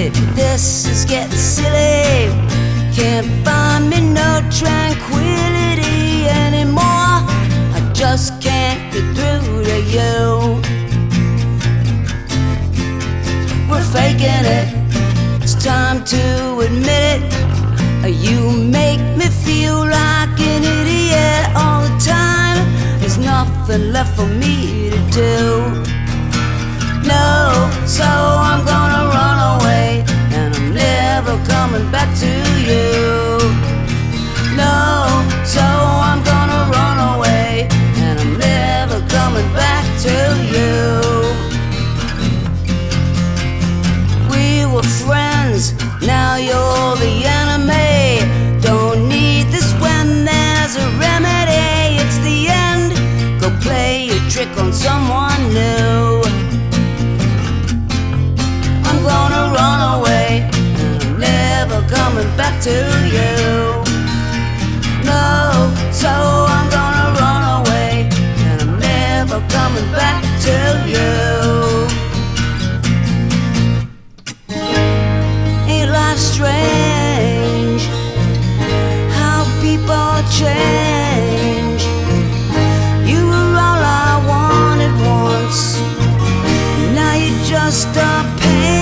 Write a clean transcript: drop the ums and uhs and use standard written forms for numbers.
This is getting silly. Can't find me no tranquility anymore. I just can't get through to you. We're faking it, it's time to admit it. You make me feel like an idiot all the time. There's nothing left for me to do. No, so I'm gonna run away, and I'm never coming back to you. No, so I'm gonna run away, and I'm never coming back to you. We were friends, now you're the enemy. Don't need this when there's a remedy. It's the end, go play a trick on someone new. I'm gonna run away, and I'm never coming back to you. No, so I'm gonna run away, and I'm never coming back to you. Ain't life strange how people change? You were all I wanted once, now you're just a pain.